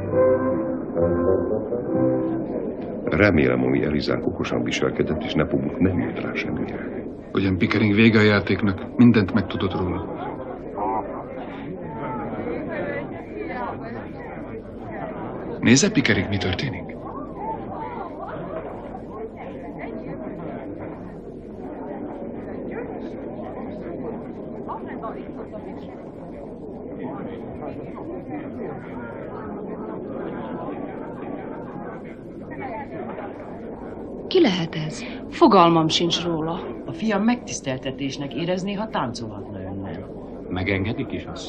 Remélem, ami Elizánk okosan viselkedett, és Nepomuk nem jött rá semmire. Ugyan Pickering vége a játéknak, mindent megtudott róla. Nézze, Pickering, mi történik? Ki lehet ez? Fogalmam sincs róla. A fiam megtiszteltetésnek érezné, ha táncolhatna önnel. Megengedik is azt?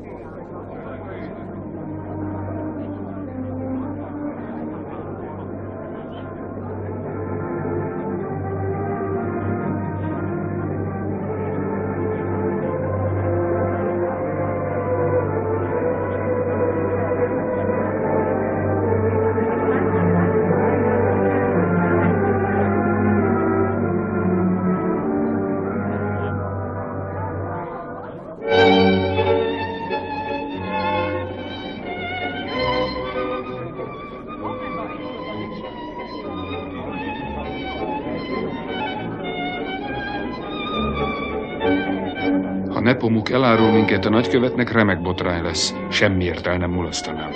Ha Nepomuk elárul minket a nagykövetnek, remek botrány lesz. Semmiért el nem mulasztanám.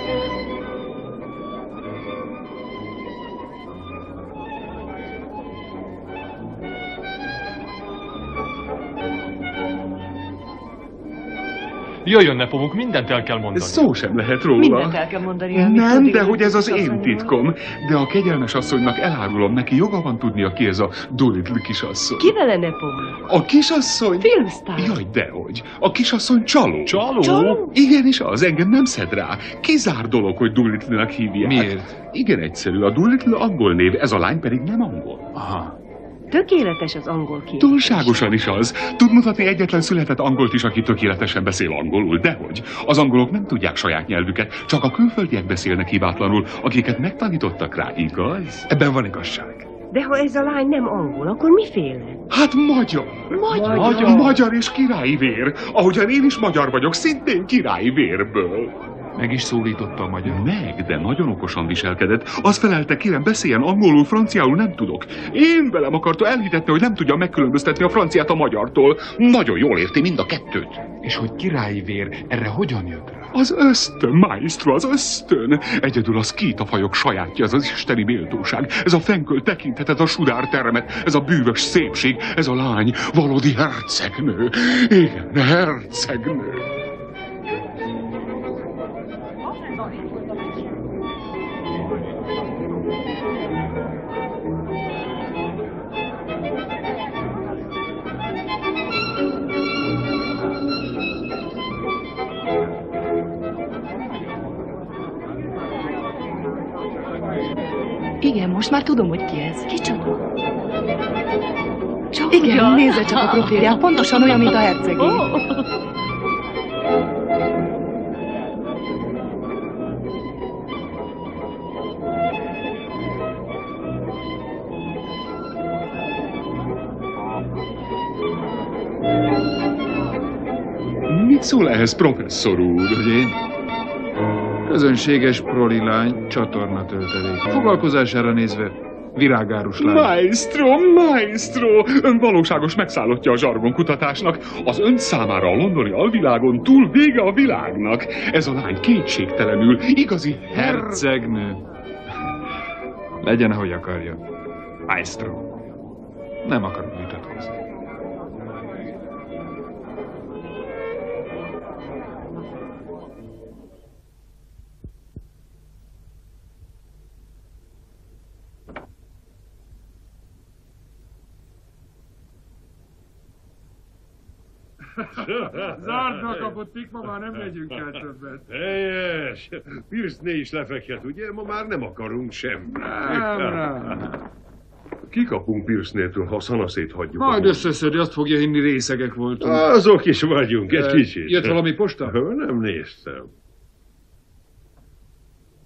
Jöjjön, Nepomuk, mindent el kell mondani. Szó sem lehet róla. Mindent el kell mondani. Nem, de hogy ez az én titkom. De a kegyelmes asszonynak elárulom, neki joga van tudnia, ki ez a Dolittle kisasszony. Ki vele, Nepomuk? A kisasszony? Filmsztár. Jaj, dehogy. A kisasszony csaló. Csaló? Igenis az, engem nem szed rá. Kizár dolog, hogy Dolittle-nek hívják. Miért? Igen egyszerű, a Dolittle angol név, ez a lány pedig nem angol. Aha. Tökéletes az angol kiejtés. Túlságosan is az. Tud mutatni egyetlen született angolt is, aki tökéletesen beszél angolul, dehogy. Az angolok nem tudják saját nyelvüket, csak a külföldiek beszélnek hibátlanul, akiket megtanítottak rá, igaz? Ebben van igazság. De ha ez a lány nem angol, akkor miféle? Hát magyar. Magyar és királyi vér. Ahogyan én is magyar vagyok, szintén királyi vérből. Meg is szólította a magyar. Meg, de nagyon okosan viselkedett. Azt felelte, kérem, beszéljen angolul, franciául nem tudok. Én velem akarta, elhitette, hogy nem tudja megkülönböztetni a franciát a magyartól. Nagyon jól érti mind a kettőt. És hogy királyi vér, erre hogyan jött rá? Az ösztön, maestro, az ösztön. Egyedül a szkíta fajok sajátja, ez az isteni méltóság. Ez a fenköl tekintetet, a sudár termet, ez a bűvös szépség, ez a lány, valódi hercegnő. Igen, hercegnő. Igen, most már tudom, hogy ki ez. Kicsoda? Igen, nézze csak a profilját, pontosan olyan, mint a hercegé. Mit szól ehhez, professzor úr? Hogy én? Közönséges proli lány, csatorna töltelék. Foglalkozására nézve virágárus lány. Maestro! Ön valóságos megszállottja a zsargonkutatásnak. Az ön számára a londoni alvilágon túl vége a világnak. Ez a lány kétségtelenül igazi Hercegnő. Legyen, ahogy akarja. Maestro. Nem akarok vitatkozni. Zárdra kapott pikma, már nem megyünk el többet. Helyes! Pirszné is lefekhet, ugye? Ma már nem akarunk semmit. Nem. Kikapunk Pirsznétől, ha szanaszét hagyjuk. Majd összeszedi, azt fogja hinni, részegek voltunk. Azok is vagyunk, egy kicsit. Jött valami posta? Nem néztem.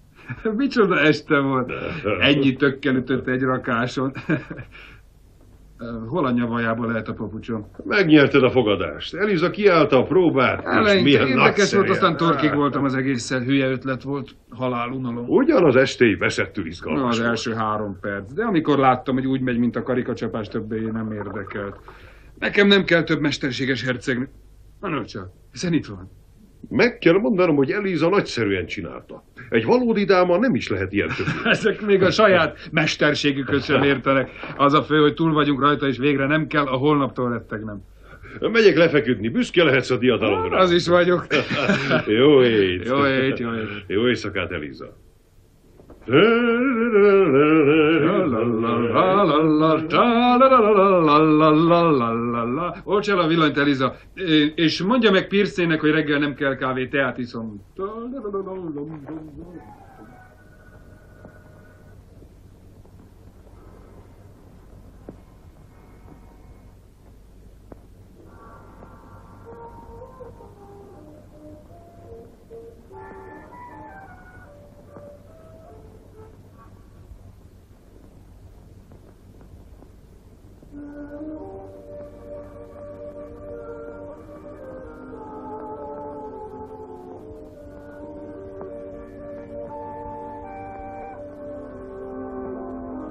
Micsoda este volt. Ennyi tökkel ütött egy rakáson. Hol a nyavajából lehet a papucsom? Megnyerted a fogadást. Eliza kiállta a próbát, és Eleinte milyen érdekes nagyszerű. volt, aztán torkig voltam az egésszel. Hülye ötlet volt, halálunalom. Ugyanaz estély veszettül Na, izgalmas az volt. első 3 perc. De amikor láttam, hogy úgy megy, mint a karikacsapás, többé nem érdekelt. Nekem nem kell több mesterséges hercegnő. Na csak, hiszen itt van. Meg kell mondanom, hogy Eliza nagyszerűen csinálta. Egy valódi dáma nem is lehet ilyen többé. Ezek még a saját mesterségükhöz sem értenek. Az a fő, hogy túl vagyunk rajta, és végre nem kell a holnaptól rettegnem. Megyek lefeküdni, büszke lehetsz a diadalomra. Az is vagyok. Jó ét. Jó ét, jó ét. Jó éjszakát, Eliza. Olcs el a villanyt, Eliza, és mondja meg Pierce-nek, hogy reggel nem kell kávé, teát iszom.